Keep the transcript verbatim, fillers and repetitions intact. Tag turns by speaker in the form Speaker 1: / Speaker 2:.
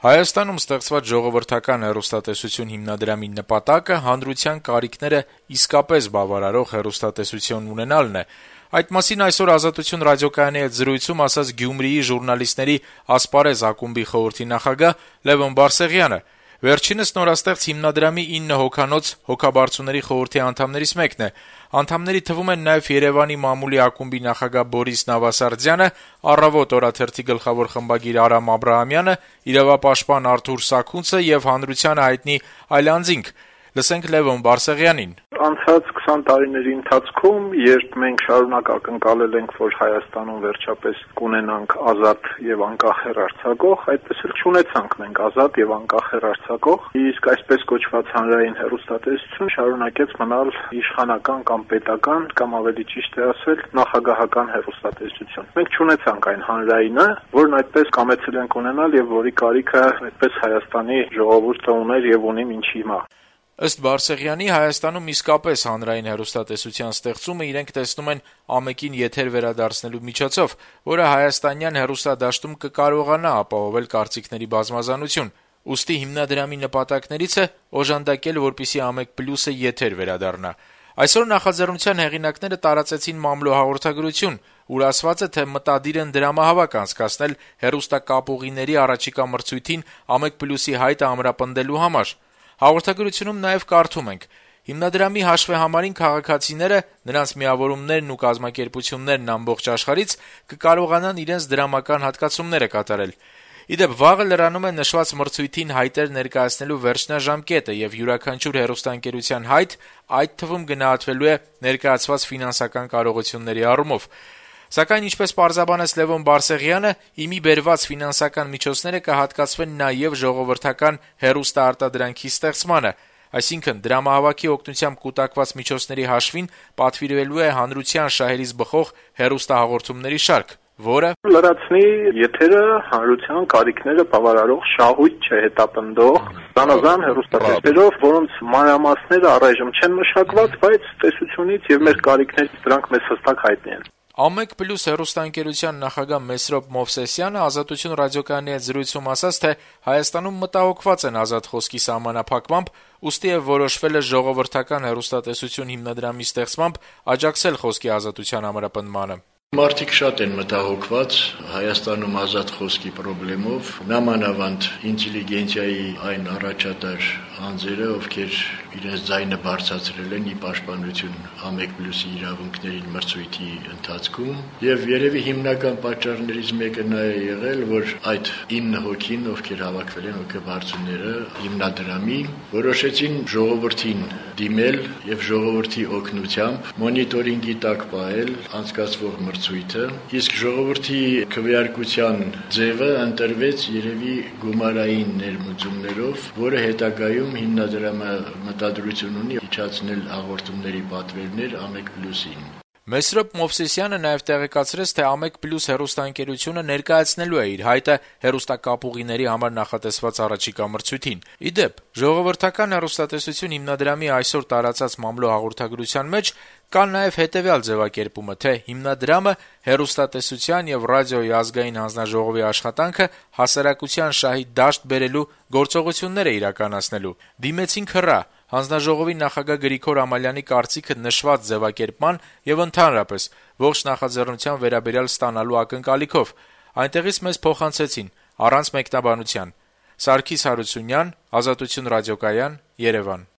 Speaker 1: Հայաստանում ստեղծված ժողովրդական հեռուստատեսություն հիմնադրամի նպատակը հանրության կարիքները իսկապես բավարարող հեռուստատեսություն ունենալն է։ Այդ մասին այսօր «Ազատություն» ռադիոկայանի հետ զրույցում ասաց Գյումրիի ժուրնալիստների «Ասպարեզ» ակումբի խորհրդի նախագահ Լևոն Բարսեղյանը։ Վերջինս նորաստեղծ հիմնադրամի ինը հոգանոց հոգաբարձուների խորհրդի անդամներից մեկն է։ Անդամների թվում են նաև Երևանի մամուլի ակումբի նախագահ Բորիս Նավասարդյանը, «Առավոտ» օրաթերթի գլխավոր խմբագիր Արամ Աբրահամյանը, իրավապաշտպան Արթուր Սաքունցը եւ հանրությանը հայտնի այլ անձինք։ Լսենք Լևոն Բարսեղյանին։
Speaker 2: Անցած քսան տարիների ընթացքում, երբ մենք շարունակ ակնկալել ենք, որ Հայաստանում վերջապես կունենանք ազատ եւ անկախ հեռարձակող, այդպես էլ չունեցանք մենք ազատ եւ անկախ հեռարձակող, իսկ այսպես կոչված հանրային հեռուստատեսություն շարունակեց մնալ իշխանական կամ պետական, կամ ավելի ճիշտ է ասել, նախագահական հեռուստատեսություն։ Մենք չունեցանք այն հանրայինը, որն այդպես կամեցել ենք ունենալ եւ որի կարիքը այդպես Հայաստանի ժողովուրդը ուներ եւ ունի մինչ հիմա։
Speaker 1: Ըստ Բարսեղյանի, Հայաստանում իսկապես հանրային հեռուստատեսության ստեղծումը իրենք տեսնում են ԱՄԷԿ-ին եթեր վերադարձնելու միջոցով, որը հայաստանյան հեռուստադաշտում կկարողանա ապահովել կարծիքների բազմազանություն։ Ուստի հիմնադրամի նպատակներից է օժանդակել, որպեսզի ԱՄԷԿ+-ը եթեր վերադառնա։ Այսօր նախաձեռնության հեղինակները տարածեցին մամլո հաղորդագրություն, ուր ասված է, թե մտադիր են դրամահավաք անցկացնել հեռուստակապուղիների առաջիկա մրցույթին ԱՄԷԿ+-ի հայտը ամրապնդելու համար։ Հաղորդագրությունում նաև կարդում ենք. հիմնադրամի հաշվեհամարին քաղաքացիները, նրանց միավորումներն ու կազմակերպություններն ամբողջ աշխարհից կկարողանան իրենց դրամական հատկացումները կատարել։ Իդեպ վաղը լրանում է նշված մրցույթին հայտեր ներկայացնելու վերջնաժամկետը եւ յուրաքանչյուր հեռուստաընկերության հայտ այդ թվում գնահատվելու է ներկայացված ֆինանսական կարողությունների առումով։ Սակայն, ինչպես պարզաբանեց Լևոն Բարսեղյանը, իմի բերված ֆինանսական միջոցները կհատկացվեն նաև ժողովրդական հեռուստաարտադրանքի ստեղծմանը, այսինքն դրամահավաքի օգնությամբ կուտակված միջոցների հաշվին պատվիրվելու է հանրության շահերից բխող հեռուստահաղորդումների շարք, որը
Speaker 2: լրացնի եթերը հանրության կարիքները բավարարող շահույթ չհետապնդող զանազան հեռուստատեսերով, որոնց մանրամասները առայժմ չեն մշակված, բայց տեսությունից եւ մեր կարիքներից դրանք մեզ հստակ հայտնի են։
Speaker 1: ԱՄԷԿ+ հեռուստաընկերության նախագահ Մեսրոպ Մովսեսյանը «Ազատություն» ռադիոկայանի հետ զրույցում ասաց, թե Հայաստանում մտահոգված են ազատ խոսքի սահմանափակմամբ, ուստի եւ որոշվել է ժողովրդական հեռուստատեսություն հիմնադրամի ստեղծմամբ աջակցել խոսքի ազատության ամրապնդմանը։
Speaker 3: Մարդիկ շատ են մտահոգված Հայաստանում ազատ խոսքի խնդրով, նամանավանդ ինտելիգենցիայի այն առաջատար անձերը, ովքեր իրենց ձայնը բարձրացրել են ի պաշտպանություն ԱՄԷԿ+-ի իրավունքներին մրցույթի ընթացքում, եւ երևի հիմնական պատճառներից մեկը նա է եղել, որ այդ ինը հոգին, ովքեր հավաքվել են հոգեբարձուները հիմնադրամի, որոշեցին ժողովրդին դիմել եւ ժողովրդի օգնությամբ մոնիտորինգի տակ պահել անցկացվող մրցույթը, իսկ ժողովրդի քվեարկության ձևը ընտրվեց երևի գումարային ներմուծումներով, որը հետագայում հիմնադրամը մտադրություն ունի իջացնել հաղորդումների պատվերներ ԱՄԷԿ+-ին։
Speaker 1: Մեսրոպ Մովսեսյանը նաև տեղեկացրեց, թե ԱՄԷԿ+ հեռուստաընկերությունը ներկայացնելու է իր հայտը հեռուստակապուղիների համար նախատեսված առաջիկա մրցույթին։ Իդեպ, ժողովրդական հեռուստատեսություն հիմնադրամի այսօր տարածած մամլո հաղորդագրության մեջ կա նաև հետևյալ ձևակերպումը, թե հիմնադրամը հեռուստատեսության եւ ռադիոյի ազգային հանձնաժողովի աշխատանքը հասարակության շահի դաշտ բերելու գործողություններ է իրականացնելու։ Դիմեցինք հեռա հանձնաժողովի նախագահ Գրիգոր Ամալյանի կարծիքը նշված ձևակերպման եւ ընդհանրապես ողջ նախաձեռնության վերաբերյալ ստանալու ակնկալիքով։ Այնտեղից մեզ փոխանցեցին առանց մեկնաբանության։ Սարգիս Հարությունյան, Ազատություն ռադիոկայան, Երևան։